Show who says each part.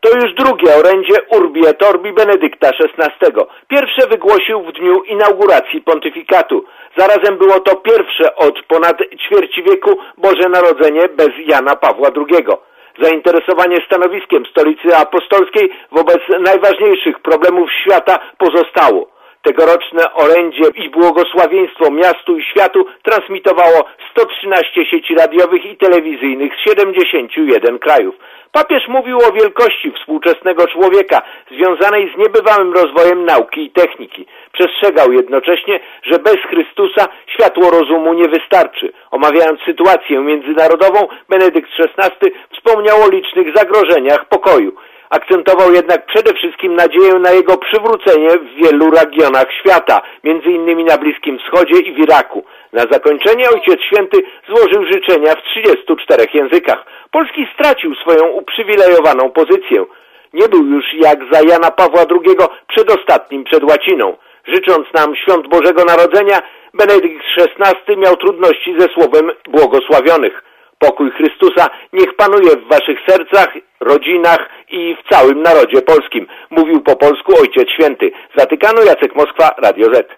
Speaker 1: To już drugie orędzie Urbi et Orbi Benedykta XVI. Pierwsze wygłosił w dniu inauguracji pontyfikatu. Zarazem było to pierwsze od ponad ćwierci wieku Boże Narodzenie bez Jana Pawła II. Zainteresowanie stanowiskiem Stolicy Apostolskiej wobec najważniejszych problemów świata pozostało. Tegoroczne orędzie i błogosławieństwo miastu i światu transmitowało 113 sieci radiowych i telewizyjnych z 71 krajów. Papież mówił o wielkości współczesnego człowieka związanej z niebywałym rozwojem nauki i techniki. Przestrzegał jednocześnie, że bez Chrystusa światło rozumu nie wystarczy. Omawiając sytuację międzynarodową, Benedykt XVI wspomniał o licznych zagrożeniach pokoju. Akcentował jednak przede wszystkim nadzieję na jego przywrócenie w wielu regionach świata, między innymi na Bliskim Wschodzie i w Iraku. Na zakończenie Ojciec Święty złożył życzenia w 34 językach. Polski stracił swoją uprzywilejowaną pozycję. Nie był już jak za Jana Pawła II przedostatnim przed łaciną. Życząc nam świąt Bożego Narodzenia, Benedykt XVI miał trudności ze słowem błogosławionych. Pokój Chrystusa niech panuje w waszych sercach, rodzinach i w całym narodzie polskim. Mówił po polsku Ojciec Święty. Z Watykanu Jacek Moskwa, Radio Z.